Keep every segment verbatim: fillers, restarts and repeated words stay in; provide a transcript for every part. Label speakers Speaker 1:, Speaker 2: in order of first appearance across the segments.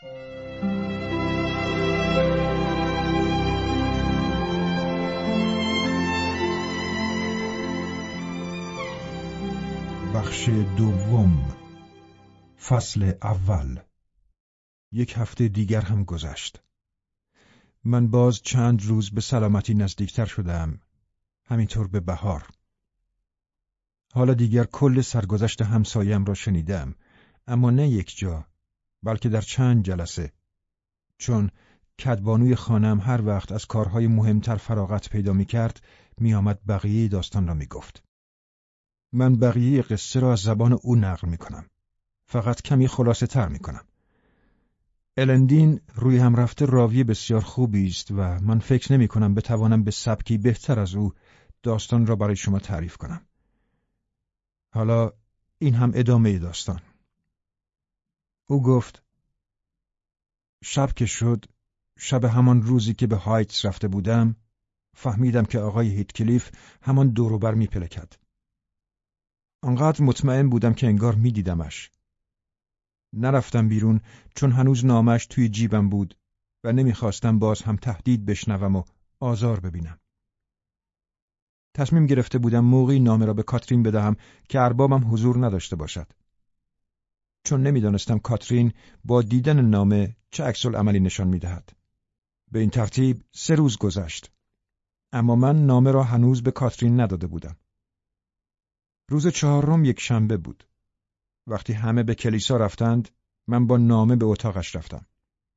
Speaker 1: بخش دوم، فصل اول. یک هفته دیگر هم گذشت. من باز چند روز به سلامتی نزدیکتر شدم، همینطور به بهار. حالا دیگر کل سرگذشت همسایم را شنیدم، اما نه یک جا، بلکه در چند جلسه، چون کدبانوی خانم هر وقت از کارهای مهمتر فراغت پیدا می کرد، می آمد بقیه داستان را می گفت. من بقیه قصه را از زبان او نقل می کنم، فقط کمی خلاصه تر می کنم. الندین روی هم رفته راوی بسیار خوبی است و من فکر نمی کنم بتوانم به سبکی بهتر از او داستان را برای شما تعریف کنم. حالا این هم ادامه داستان. او گفت: شب که شد، شب همان روزی که به هایتس رفته بودم، فهمیدم که آقای هیتکلیف همان دور و بر می پلکد. آنقدر مطمئن بودم که انگار می دیدمش. نرفتم بیرون چون هنوز نامش توی جیبم بود و نمیخواستم باز هم تهدید بشنوم و آزار ببینم. تصمیم گرفته بودم موقعی نامه را به کاترین بدهم که اربابم حضور نداشته باشد. چون نمیدانستم کاترین با دیدن نامه چه عکس‌العملی نشان میدهد. به این ترتیب سه روز گذشت. اما من نامه را هنوز به کاترین نداده بودم. روز چهارم یک شنبه بود. وقتی همه به کلیسا رفتند، من با نامه به اتاقش رفتم.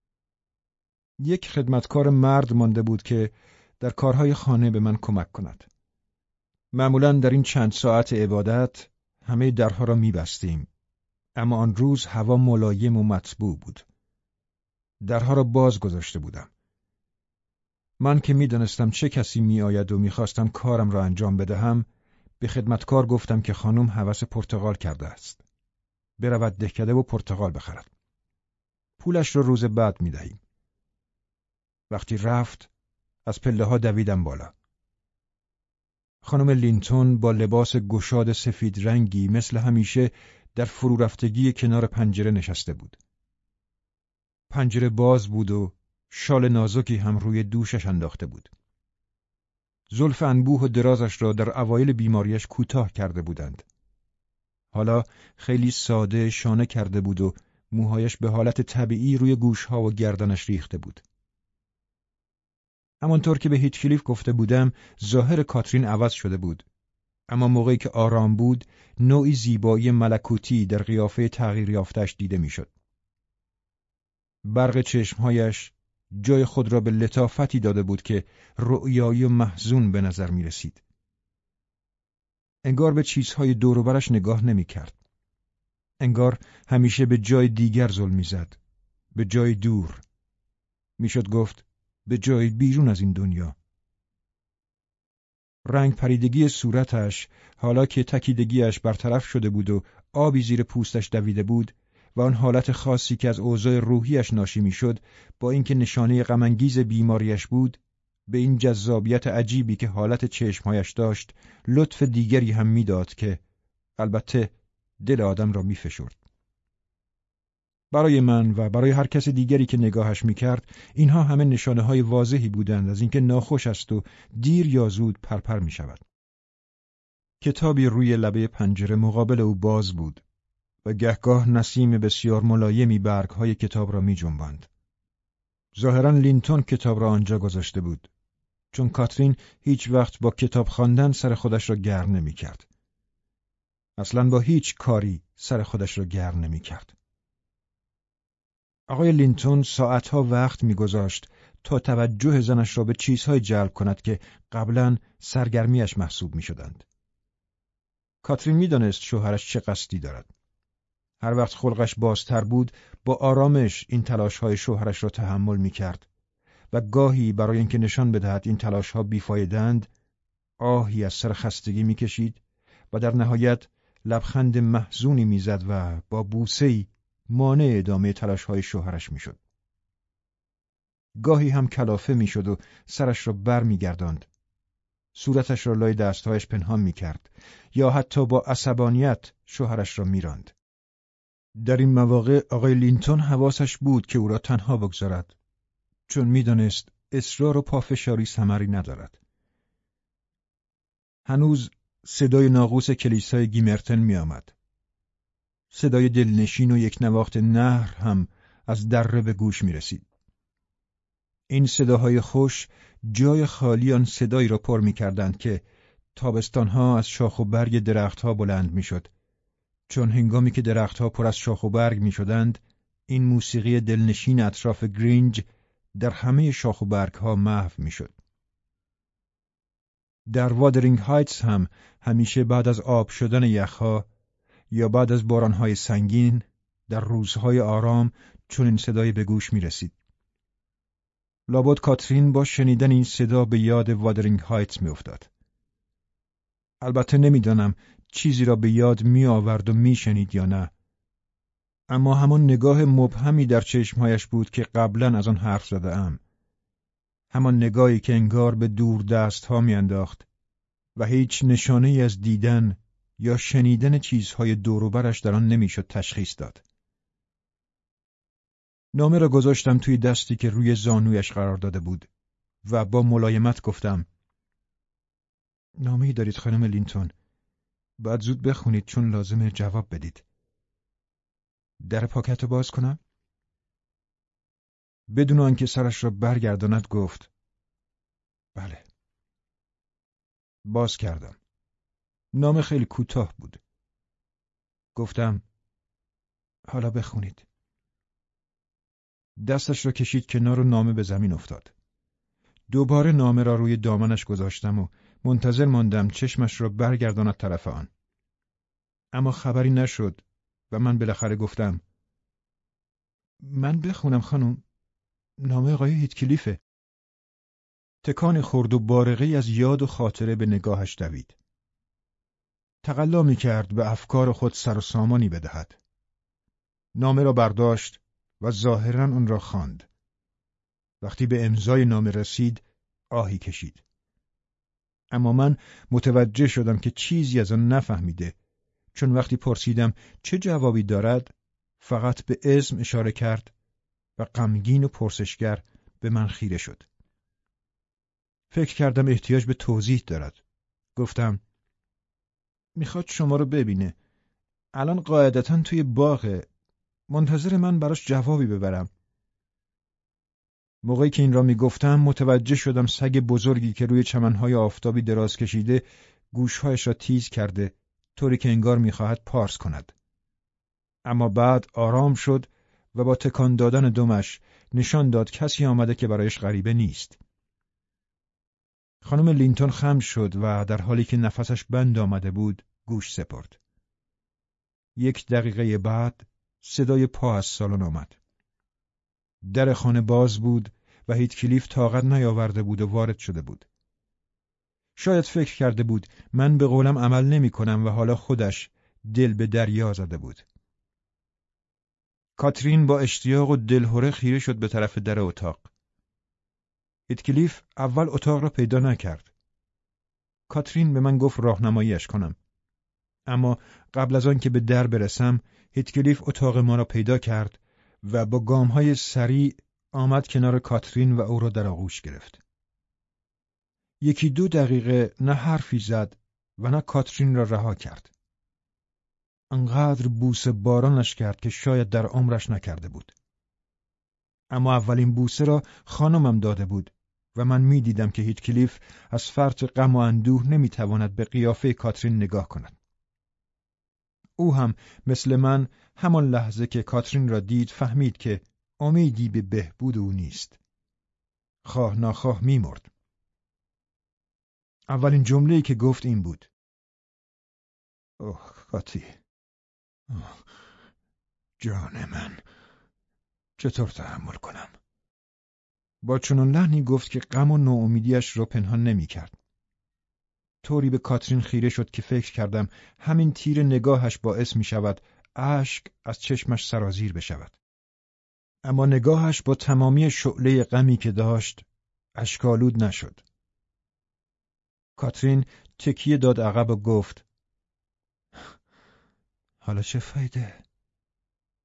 Speaker 1: یک خدمتکار مرد مانده بود که در کارهای خانه به من کمک کند. معمولاً در این چند ساعت عبادت همه درها را می‌بستیم، اما آن روز هوا ملایم و مطبوع بود. درها را باز گذاشته بودم. من که می‌دانستم چه کسی می‌آید و می‌خواستم کارم را انجام بدهم، به خدمتکار گفتم که خانم هوس پرتقال کرده است. برود دهکده و پرتقال بخرد. پولش را روز بعد می‌دهیم. وقتی رفت، از پله‌ها دویدم بالا. خانم لینتون با لباس گشاد سفید رنگی مثل همیشه در فرو رفتگی کنار پنجره نشسته بود. پنجره باز بود و شال نازکی هم روی دوشش انداخته بود. زلف انبوه و درازش را در اوایل بیماریش کوتاه کرده بودند. حالا خیلی ساده شانه کرده بود و موهایش به حالت طبیعی روی گوشها و گردنش ریخته بود. همانطور که به هیتکلیف گفته بودم، ظاهر کاترین عوض شده بود، اما موقعی که آرام بود، نوعی زیبایی ملکوتی در قیافه تغییر یافته‌اش دیده میشد. برق چشمهایش جای خود را به لطافتی داده بود که رؤیایی و محزون به نظر می رسید. انگار به چیزهای دور و برش نگاه نمی کرد. انگار همیشه به جای دیگر زل می زد. به جای دور. میشد گفت به جای بیرون از این دنیا. رنگ پریدگی صورتش، حالا که تکیدگیش برطرف شده بود و آبی زیر پوستش دویده بود و آن حالت خاصی که از اوضاع روحیش ناشی میشد، با اینکه نشانه غم‌انگیز بیماریش بود، به این جذابیت عجیبی که حالت چشمهایش داشت، لطف دیگری هم میداد که البته دل آدم را میفشرد. برای من و برای هر کس دیگری که نگاهش میکرد، اینها همه نشانه های واضحی بودند از اینکه ناخوش است و دیر یا زود پرپر میشود. کتابی روی لبه پنجره مقابل او باز بود و گهگاه نسیم بسیار ملایمی برگ‌های کتاب را می‌جنباند. ظاهراً لینتون کتاب را آنجا گذاشته بود، چون کاترین هیچ وقت با کتاب خواندن سر خودش را گرم نمی‌کرد. اصلاً با هیچ کاری سر خودش را گرم نمی‌کرد. آقای لینتون ساعتها وقت می‌گذاشت تا توجه زنش را به چیزهای جلب کند که قبلاً سرگرمیش محسوب می‌شدند. کاترین می‌دانست شوهرش چه قصدی دارد. هر وقت خلقش بازتر بود، با آرامش این تلاش‌های شوهرش را تحمل می‌کرد و گاهی برای اینکه نشان بدهد این تلاش‌ها بیفایده‌اند، آهی از سر خستگی می‌کشید و در نهایت لبخند محزونی می‌زد و با بوسه‌ای مانع ادامه تلاش‌های شوهرش می‌شد. گاهی هم کلافه می‌شد و سرش را بر می‌گرداند. صورتش را لای دست‌هایش پنهان می‌کرد یا حتی با عصبانیت شوهرش را می‌راند. در این مواقع آقای لینتون حواسش بود که او را تنها بگذارد، چون می‌دانست اصرار و پافشاری ثمری ندارد. هنوز صدای ناقوس کلیسای گیمرتن می‌آمد. صدای دلنشین و یک نواخت نهر هم از دره به گوش می‌رسید. این صداهای خوش جای خالی آن صدایی را پر می‌کردند که تابستان‌ها از شاخ و برگ درخت‌ها بلند می‌شد، چون هنگامی که درخت‌ها پر از شاخ و برگ می‌شدند، این موسیقی دلنشین اطراف گرینج در همه شاخ و برگ‌ها محو می‌شد. در وادرینگ هایتس هم همیشه بعد از آب شدن یخ‌ها یا بعد از باران‌های سنگین در روزهای آرام چنین صدایی به گوش می‌رسید. لابد کاترین با شنیدن این صدا به یاد وادرینگ هایتس می‌افتاد. البته نمی‌دانم چیزی را به یاد می‌آورد و می‌شنید یا نه، اما همان نگاه مبهمی در چشمهایش بود که قبلاً از آن حرف زده‌ام. همان نگاهی که انگار به دور دست‌ها می‌انداخت و هیچ نشانه‌ای از دیدن یا شنیدن چیزهای دور و برش در آن نمی‌شد تشخیص داد. نامه را گذاشتم توی دستی که روی زانویش قرار داده بود و با ملایمت گفتم: نامه‌ای دارید خانم لینتون، باید زود بخونید چون لازمه جواب بدید. در پاکت باز کنم؟ بدون آنکه سرش را برگرداند گفت: بله. باز کردم. نامه خیلی کوتاه بود. گفتم: حالا بخونید. دستش را کشید کنار و نامه به زمین افتاد. دوباره نامه را روی دامنش گذاشتم و منتظر ماندم چشمش را برگرداند طرف آن. اما خبری نشد و من بالاخره گفتم: من بخونم خانم. نامه آقای هیتکلیفه. تکانی خورد و بارقه‌ای از یاد و خاطره به نگاهش دوید. تقلا می‌کرد به افکار خود سر و سامانی بدهد. نامه را برداشت و ظاهراً آن را خواند. وقتی به امضای نامه رسید، آهی کشید. اما من متوجه شدم که چیزی از آن نفهمیده، چون وقتی پرسیدم چه جوابی دارد، فقط به اسم اشاره کرد و غمگین و پرسشگر به من خیره شد. فکر کردم احتیاج به توضیح دارد. گفتم: میخواد شما رو ببینه. الان قاعدتاً توی باغه. منتظر من براش جوابی ببرم. موقعی که این را میگفتم متوجه شدم سگ بزرگی که روی چمنهای آفتابی دراز کشیده گوشهایش را تیز کرده، طوری که انگار میخواهد پارس کند. اما بعد آرام شد و با تکان دادن دمش نشان داد کسی آمده که برایش غریبه نیست. خانم لینتون خم شد و در حالی که نفسش بند آمده بود گوش سپرد. یک دقیقه بعد صدای پا از سالن آمد. در خانه باز بود و هیتکلیف طاقت نیاورده بود و وارد شده بود. شاید فکر کرده بود من به قولم عمل نمی کنم و حالا خودش دل به دریا زده بود. کاترین با اشتیاق و دلهره خیره شد به طرف در اتاق. هیتکلیف اول اتاق را پیدا نکرد. کاترین به من گفت راهنماییش کنم. اما قبل از آن که به در برسم، هیتکلیف اتاق ما را پیدا کرد و با گام‌های سریع آمد کنار کاترین و او را در آغوش گرفت. یکی دو دقیقه نه حرفی زد و نه کاترین را رها کرد. انقدر بوسه بارانش کرد که شاید در عمرش نکرده بود. اما اولین بوسه را خانمم داده بود و من می دیدم که هیتکلیف از فرط غم و اندوه نمی تواند به قیافه کاترین نگاه کند. او هم مثل من همان لحظه که کاترین را دید فهمید که امیدی به بهبود او نیست. خواه ناخواه می مرد. اولین جمله‌ای که گفت این بود: اوه کاتی، اوه جان من، چطور تحمل کنم؟ با چنان لحنی گفت که غم و ناامیدیش را پنهان نمی کرد. طوری به کاترین خیره شد که فکر کردم همین تیر نگاهش باعث می شود اشک از چشمش سرازیر بشود. اما نگاهش با تمامی شعله غمی که داشت اشک‌آلود نشد. کاترین تکیه داد عقب و گفت: حالا چه فایده؟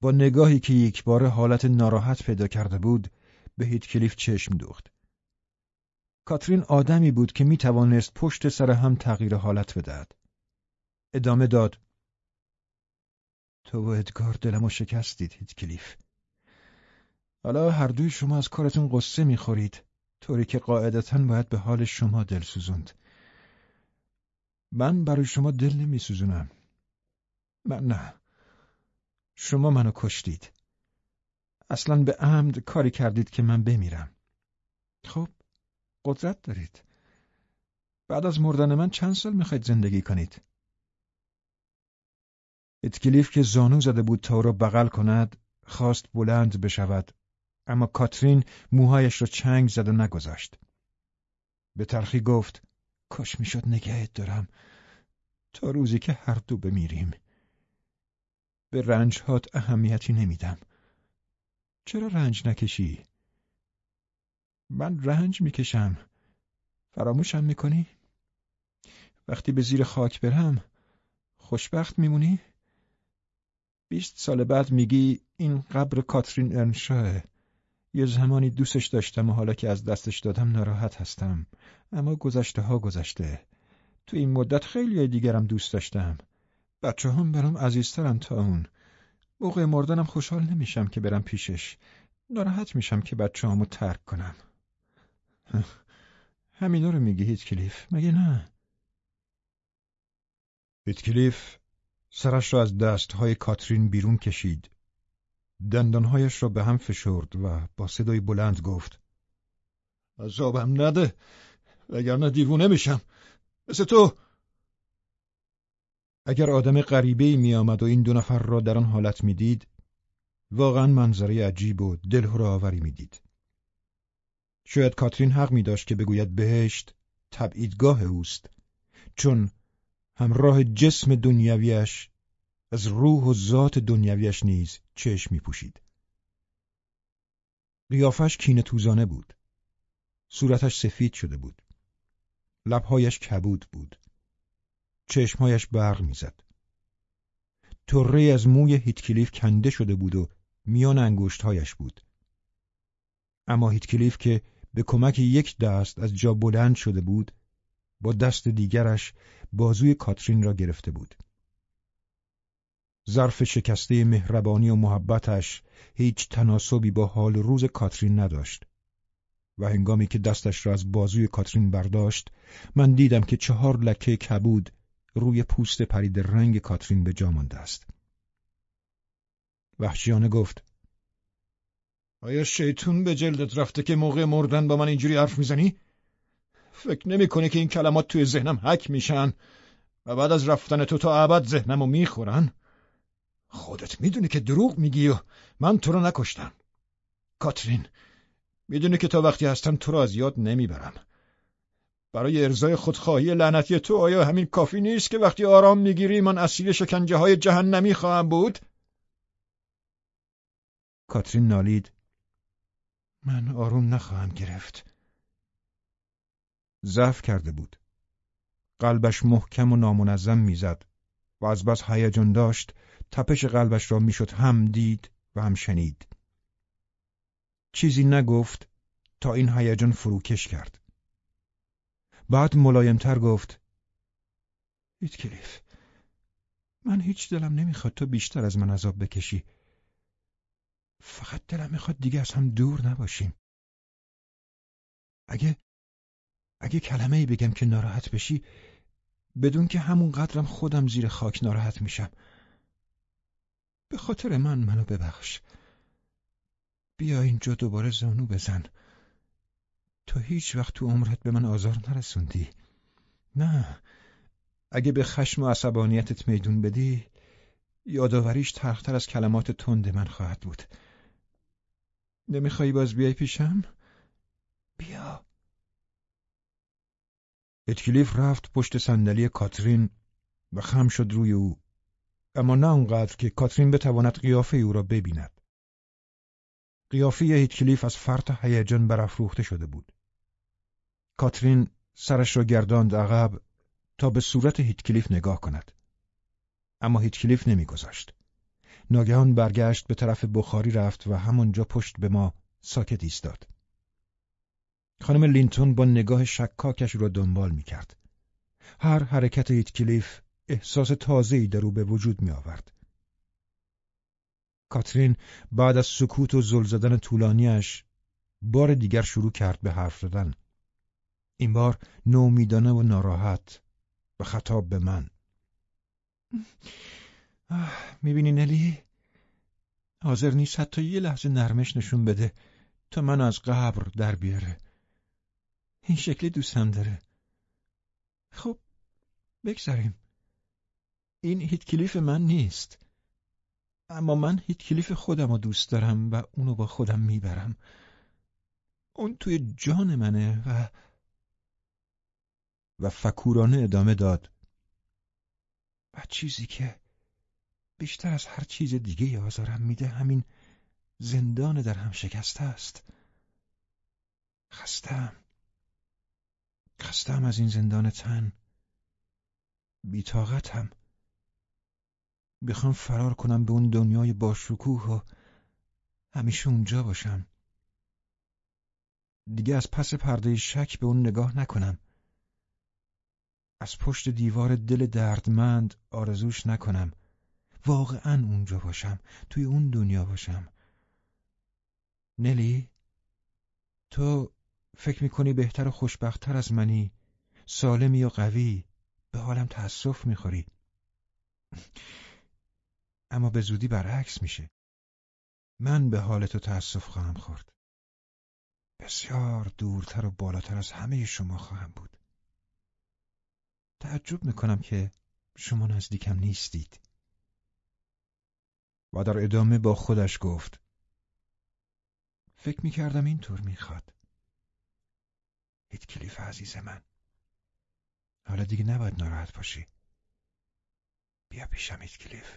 Speaker 1: با نگاهی که یک بار حالت ناراحت پیدا کرده بود به هیتکلیف چشم دوخت. کاترین آدمی بود که می توانست پشت سر هم تغییر حالت بدهد. ادامه داد: تو و ادگار دلمو شکستید هیتکلیف. حالا هر دوی شما از کارتون قصه می خورید، طوری که قاعدتاً باید به حال شما دل سوزوند. من برای شما دل نمی سوزونم. من نه. شما منو کشتید. اصلاً به عمد کاری کردید که من بمیرم. خب، قدرت دارید. بعد از مردن من چند سال میخواید زندگی کنید؟ هیتکلیف که زانو زده بود تا او را بغل کند، خواست بلند بشود، اما کاترین موهایش را چنگ زد و نگذاشت. به تلخی گفت: کاش میشد نگهت دارم تا روزی که هر دو بمیریم. به رنجهات اهمیتی نمیدم. چرا رنج نکشی؟ من رنج میکشم. فراموشم میکنی؟ وقتی به زیر خاک برم خوشبخت میمونی؟ بیست سال بعد میگی این قبر کاترین ارنشاه. یه زمانی دوستش داشتم و حالا که از دستش دادم ناراحت هستم. اما گذشته ها گذشته. تو این مدت خیلی دیگرم دوست داشتم. بچه هم برام عزیزترم تا اون. موقع مردنم خوشحال نمیشم که برم پیشش. ناراحت میشم که بچه همو ترک کنم. همینا رو میگی هیتکلیف، مگه نه؟ هیتکلیف سرش را از دستهای کاترین بیرون کشید. دندانهایش را به هم فشرد و با صدای بلند گفت: عذابم نده، وگرنه دیوونه میشم مثل تو. اگر آدم غریبه‌ای می آمد و این دو نفر را در آن حالت می دید، واقعا منظره عجیب و دلهره‌آوری می دید. شاید کاترین حق می داشت که بگوید بهشت تبعیدگاه اوست، چون همراه جسم دنیویش از روح و ذات دنیویش نیز چشم می پوشید. قیافش کینه‌توزانه بود. صورتش سفید شده بود. لبهایش کبود بود. چشمهایش برق میزد. طره از موی هیتکلیف کنده شده بود و میان انگشتهایش بود. اما هیتکلیف که به کمک یک دست از جا بلند شده بود، با دست دیگرش بازوی کاترین را گرفته بود. ظرف شکسته مهربانی و محبتش هیچ تناسبی با حال روز کاترین نداشت و هنگامی که دستش را از بازوی کاترین برداشت، من دیدم که چهار لکه کبود روی پوست پرید رنگ کاترین به جا مانده است. وحشیانه گفت: آیا شیطون به جلدت رفته که موقع مردن با من اینجوری حرف میزنی؟ فکر نمی کنی که این کلمات توی ذهنم حک میشن و بعد از رفتن تو تا ابد ذهنمو میخورن؟ خودت میدونی که دروغ میگی و من تو رو نکشتم. کاترین، میدونی که تا وقتی هستم تو رو از یاد نمیبرم. برای ارضای خودخواهی لعنتی تو آیا همین کافی نیست که وقتی آرام میگیری من اسیر شکنجه های جهنمی خواهم بود؟ کاترین نالید: من آروم نخواهم گرفت. ضعف کرده بود. قلبش محکم و نامنظم میزد و از بس هیجان داشت تپش قلبش را میشد هم دید و هم شنید. چیزی نگفت تا این هیجان فروکش کرد. بعد ملایمتر گفت: هیتکلیف، من هیچ دلم نمیخواد تو بیشتر از من عذاب بکشی. فقط دلم میخواد دیگه از هم دور نباشیم. اگه اگه کلمه‌ای بگم که ناراحت بشی، بدون که همون قدرم خودم زیر خاک ناراحت میشم. به خاطر من منو ببخش. بیا اینجا دوباره زانو بزن. تو هیچ وقت تو عمرت به من آزار نرسوندی. نه، اگه به خشم و عصبانیتت میدون بدی، یادآوریش تلختر از کلمات تند من خواهد بود. نمیخوایی باز بیای پیشم؟ بیا. هیتکلیف رفت پشت صندلی کاترین و خم شد روی او، اما نه اونقدر که کاترین بتواند قیافه او را ببیند. قیافه هیتکلیف از فرط هیجان برافروخته شده بود. کاترین سرش را گرداند عقب تا به صورت هیتکلیف نگاه کند، اما هیتکلیف نمیگذاشت. ناگهان برگشت به طرف بخاری رفت و همانجا پشت به ما ساکت ایستاد. خانم لینتون با نگاه شکاکش را دنبال می کرد. هر حرکت هیتکلیف احساس تازه‌ای در او به وجود می آورد. کاترین بعد از سکوت و زل زدن طولانیش بار دیگر شروع کرد به حرف زدن. این بار نومیدانه و ناراحت و خطاب به من. میبینی نلی؟ حاضر نیست حتی یه لحظه نرمش نشون بده تا من از قبر در بیاره. این شکلی دوستم داره. خب بگذاریم. این هیتکلیف من نیست. اما من هیتکلیف خودم رو دوست دارم و اونو با خودم میبرم. اون توی جان منه و و فکورانه ادامه داد. و چیزی که بیشتر از هر چیز دیگه آزارم میده همین زندان در هم شکسته است. خستم. خستم از این زندان تن. بی‌طاقتم. بخوام فرار کنم به اون دنیای باشکوه و همیشه اونجا باشم. دیگه از پس پرده شک به اون نگاه نکنم. از پشت دیوار دل دردمند آرزوش نکنم. واقعاً اونجا باشم. توی اون دنیا باشم. نلی، تو فکر میکنی بهتر و خوشبخت‌تر از منی؟ سالمی و قوی، به حالم تأسف میخوری. اما به زودی برعکس میشه. من به حال تو تأسف خواهم خورد. بسیار دورتر و بالاتر از همه شما خواهم بود. تعجب میکنم که شما نزدیکم نیستید. و در ادامه با خودش گفت: فکر میکردم اینطور میخواد. هیتکلیف عزیز من، حالا دیگه نباید ناراحت باشی. بیا پیشم هیتکلیف.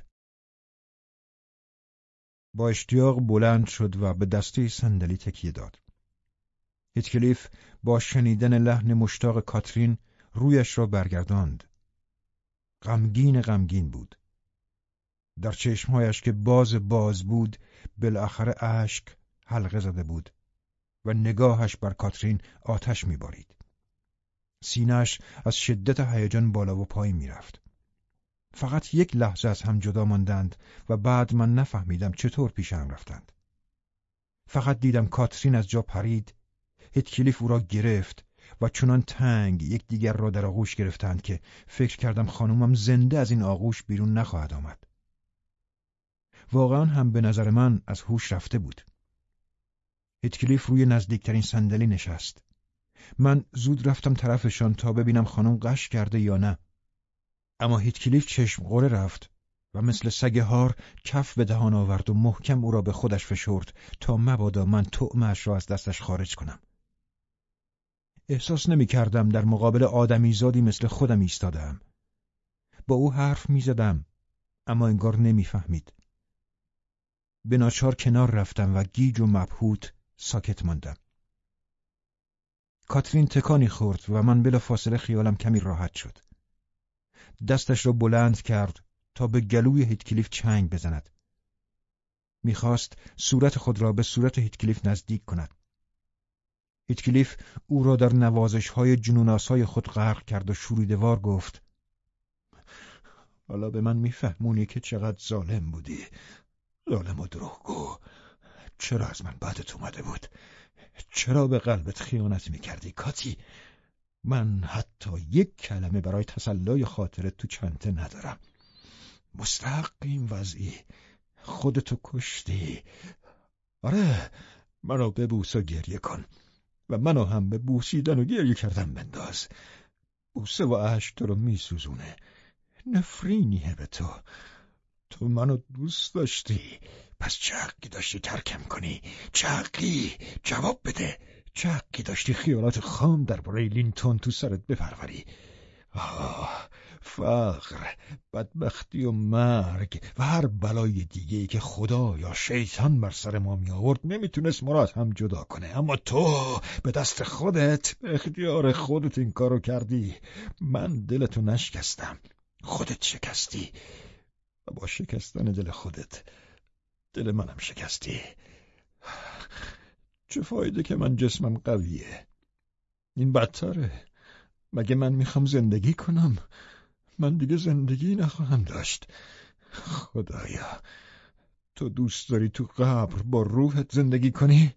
Speaker 1: با اشتیاق بلند شد و به دسته صندلی تکیه داد. هیتکلیف با شنیدن لحن مشتاق کاترین رویش را برگرداند. غمگین غمگین بود. در چشمهایش که باز باز بود بالاخره اشک حلقه زده بود و نگاهش بر کاترین آتش می‌بارید. سینه‌اش از شدت هیجان بالا و پایین می‌رفت. فقط یک لحظه از هم جدا ماندند و بعد من نفهمیدم چطور پیش هم رفتند. فقط دیدم کاترین از جا پرید، هیتکلیف او را گرفت و چنان تنگ یکدیگر را در آغوش گرفتند که فکر کردم خانومم زنده از این آغوش بیرون نخواهد آمد. واقعا هم به نظر من از هوش رفته بود. هیتکلیف روی نزدیکترین صندلی نشست. من زود رفتم طرفشان تا ببینم خانم غش کرده یا نه. اما هیتکلیف چشم قره رفت و مثل سگ هار کف به دهان آورد و محکم او را به خودش فشرد تا مبادا من طعمه‌اش را از دستش خارج کنم. احساس نمی کردم در مقابل آدمیزادی مثل خودم ایستادم. با او حرف می زدم اما انگار نمی فهمید. به ناچار کنار رفتم و گیج و مبهوت ساکت ماندم. کاترین تکانی خورد و من بلافاصله خیالم کمی راحت شد. دستش را بلند کرد تا به گلوی هیتکلیف چنگ بزند. میخواست صورت خود را به صورت هیتکلیف نزدیک کند. هیتکلیف او را در نوازش‌های جنون‌آسای خود غرق کرد و شوریده‌وار گفت: حالا به من میفهمونی که چقدر ظالم بودی. ظالم و دروغگو. چرا از من بدت اومده بود؟ چرا به قلبت خیانت میکردی کاتی؟ من حتی یک کلمه برای تسلای خاطرت تو چنته ندارم. مستحق این وضعی. خودتو کشتی. آره، منو ببوس و گریه کن و منو هم به بوسیدن و گریه کردن بنداز. بوسه و اشک تو رو میسوزونه. نفرینیه به تو. تو منو دوست داشتی، پس چه حقی داشتی ترکم کنی؟ چه حقی؟ جواب بده. چه حقی داشتی خیالات خام درباره لینتون تو سرت بپروری؟ آه، فقر، بدبختی و مرگ و هر بلای دیگه‌ای که خدا یا شیطان بر سر ما می آورد نمیتونست ما را از هم جدا کنه. اما تو به دست خودت، به اختیار خودت این کارو کردی. من دلتو نشکستم، خودت شکستی. و با شکستن دل خودت دل منم شکستی. چه فایده که من جسمم قویه؟ این بدتره. مگه من میخوام زندگی کنم؟ من دیگه زندگی نخواهم داشت. خدایا، تو دوست داری تو قبر با روحت زندگی کنی؟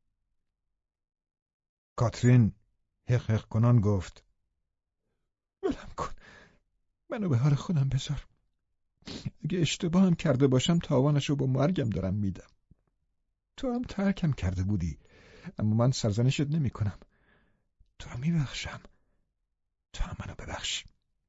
Speaker 1: کاترین حق حق کنان گفت: ولم کن، منو به حال خودم بذار. اگه اشتباه هم کرده باشم تاوانشو با مرگم دارم میدم. تو هم ترکم کرده بودی، اما من سرزنشت نمی کنم. تو رو میبخشم. تو هم منو ببخش.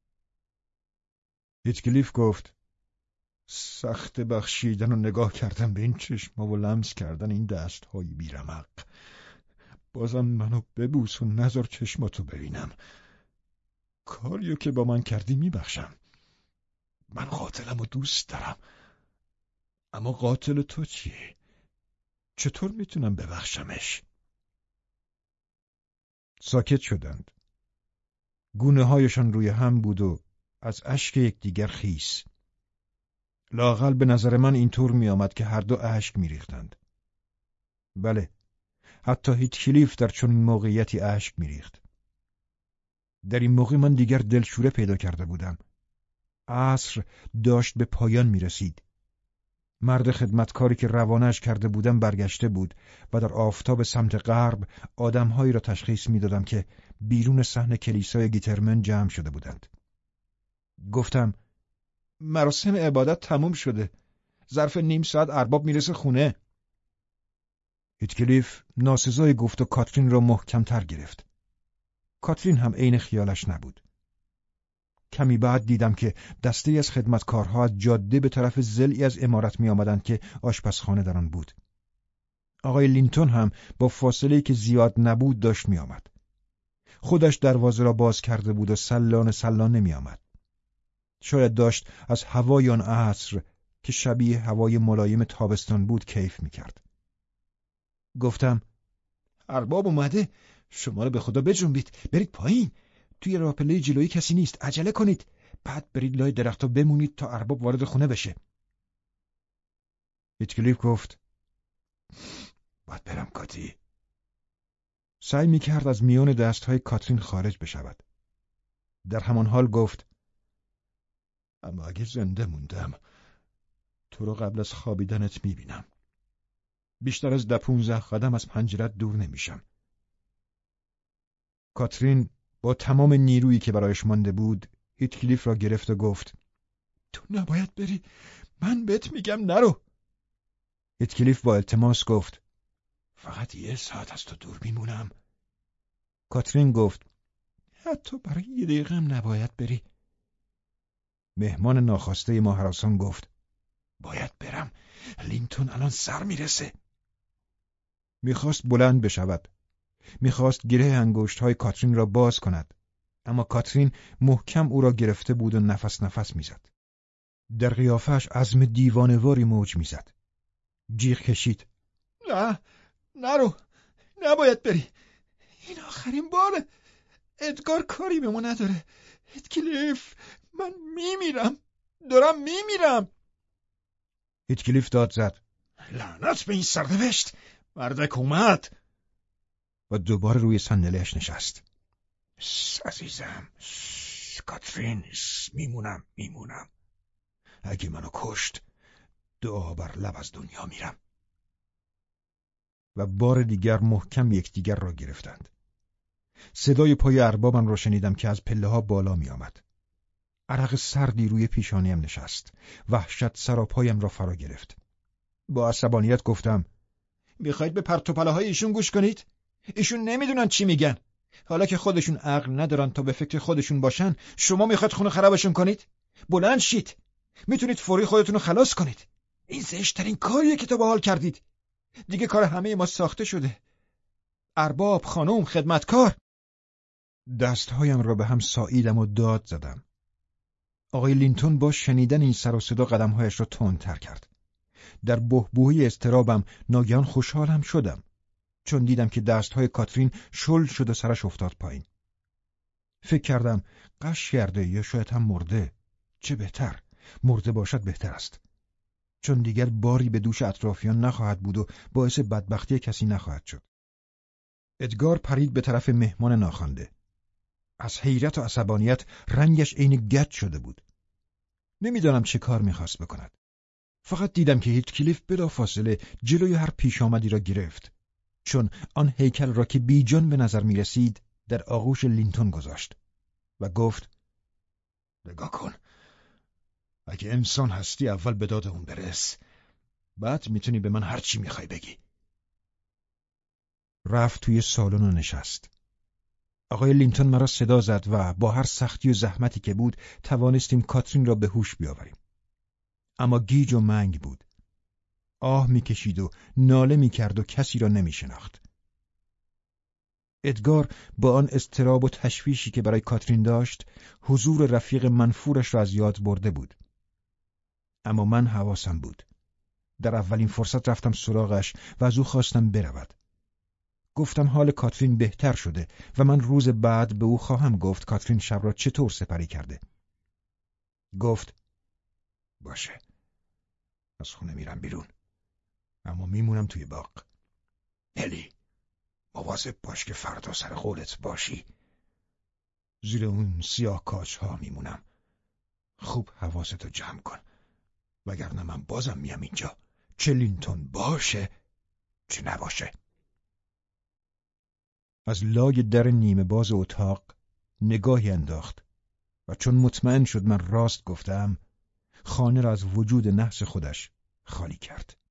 Speaker 1: هیتکلیف گفت: سخت بخشیدن و نگاه کردن به این چشما و لمس کردن این دستهای بیرمق. بازم منو ببوس و نذار چشماتو ببینم. کاریو که با من کردی میبخشم. من قاتلم و دوست دارم. اما قاتل تو چیه؟ چطور میتونم ببخشمش؟ ساکت شدند. گونه هایشان روی هم بود و از اشک یکدیگر خیس. لااقل به نظر من اینطور می آمد که هر دو اشک می ریختند. بله، حتی هیتکلیف در چنین موقعیتی اشک می ریخت. در این موقع من دیگر دلشوره پیدا کرده بودم. عصر داشت به پایان می رسید. مرد خدمتکاری که روانش کرده بودم برگشته بود و در آفتاب سمت غرب آدمهایی را تشخیص می دادم که بیرون صحن کلیسای گیترمن جمع شده بودند. گفتم: مراسم عبادت تموم شده. ظرف نیم ساعت ارباب میرسه خونه. هیتکلیف ناسزای گفت و کاترین را محکم‌تر گرفت. کاترین هم عین خیالش نبود. کمی بعد دیدم که دسته از خدمتکارها از جاده به طرف ضلعی از عمارت می آمدند که آشپزخانه در آن بود. آقای لینتون هم با فاصله‌ای که زیاد نبود داشت می آمد. خودش دروازه را باز کرده بود و سلانه سلانه می آمد. شاید داشت از هوای آن عصر که شبیه هوای ملایم تابستان بود کیف می کرد. گفتم: ارباب اومده. شما رو به خدا بجنبید. برید پایین. توی راپله جلویی کسی نیست. عجله کنید. بعد برید لای درخت‌ها بمونید تا ارباب وارد خونه بشه. هیتکلیف گفت: باید برم کاتی. سعی می کرد از میان دستهای کاترین خارج بشود. در همان حال گفت: اما اگه زنده موندم تو رو قبل از خوابیدنت می بینم. بیشتر از ده پونزده قدم از پنجرت دور نمیشم. کاترین با تمام نیرویی که برایش مانده بود هیتکلیف را گرفت و گفت: تو نباید بری. من بهت میگم نرو. هیتکلیف با التماس گفت: فقط یه ساعت از تو دور میمونم. کاترین گفت: حتی برای یه دقیقه هم نباید بری. مهمان ناخواسته ما هراسان گفت: باید برم. لینتون الان سر میرسه. میخواست بلند بشود. میخواست گره انگشت‌های کاترین را باز کند. اما کاترین محکم او را گرفته بود و نفس نفس میزد. در قیافه‌اش عزم دیوانه‌واری موج میزد. جیغ کشید: نه، نرو. نباید بری. این آخرین باره. ادگار کاری به ما نداره. هیتکلیف، من میمیرم. دارم میمیرم. هیتکلیف داد زد: لعنت به این سرنوشت. مردک اومد. و دوباره روی صندلی‌اش نشست. عزیزم، کاترین، میمونم میمونم. اگه منو کشت دعا بر لب از دنیا میرم. و بار دیگر محکم یکدیگر را گرفتند. صدای پای اربابم را شنیدم که از پله ها بالا می آمد. عرق سردی روی پیشانیم نشست. وحشت سراپایم را فرا گرفت. با عصبانیت گفتم: میخواید به پرت و پلاهای های ایشون گوش کنید؟ ایشون نمیدونن چی میگن. حالا که خودشون عقل ندارن تا به فکر خودشون باشن، شما میخواید خونه خرابشون کنید؟ بلند شید. میتونید فوری خودتون رو خلاص کنید. این زشت‌ترین کاریه که تا به حال کردید. دیگه کار همه ما ساخته شده. ارباب، خانم، خدمتکار. دستهایم را به هم ساییدم و داد زدم. آقای لینتون با شنیدن این سر و صدا قدمهایش را تندتر کرد. در بحبوحی اضطرابم ناگهان خوشحالم شدم، چون دیدم که دستهای کاترین شل شد و سرش افتاد پایین. فکر کردم قش کرده یا شاید هم مرده. چه بهتر. مرده باشد بهتر است. چون دیگر باری به دوش اطرافیان نخواهد بود و باعث بدبختی کسی نخواهد شد. ادگار پرید به طرف مهمان ناخوانده. از حیرت و عصبانیت رنگش عین گچ شده بود. نمیدانم چه کار میخواست بکند. فقط دیدم که هیتکلیف بلافاصله جلوی هر پیش آمدی را گرفت، چون آن هیکل را که بیجان به نظر می رسید در آغوش لینتون گذاشت و گفت: نگاه کن، اگه انسان هستی اول به داد اون برس، بعد میتونی به من هر چی میخوای بگی. رفت توی سالن و نشست. آقای لینتون مرا صدا زد و با هر سختی و زحمتی که بود توانستیم کاترین را به هوش بیاوریم. اما گیج و منگ بود. آه میکشید و ناله میکرد و کسی را نمیشناخت. ادگار با آن اضطراب و تشویشی که برای کاترین داشت، حضور رفیق منفورش را از یاد برده بود. اما من حواسم بود. در اولین فرصت رفتم سراغش و از او خواستم برود. گفتم حال کاترین بهتر شده و من روز بعد به او خواهم گفت کاترین شب را چطور سپری کرده. گفت: باشه، از خونه میرم بیرون، اما میمونم توی باغ. هلی، مواظب باش که فردا سر قولت باشی. زیر اون سیاه کاج ها میمونم. خوب حواستو جمع کن، وگرنه من بازم میام اینجا، چه لینتون باشه چه نباشه. از لای در نیمه باز اتاق نگاهی انداخت و چون مطمئن شد من راست گفتم، خانه را از وجود نحس خودش خالی کرد.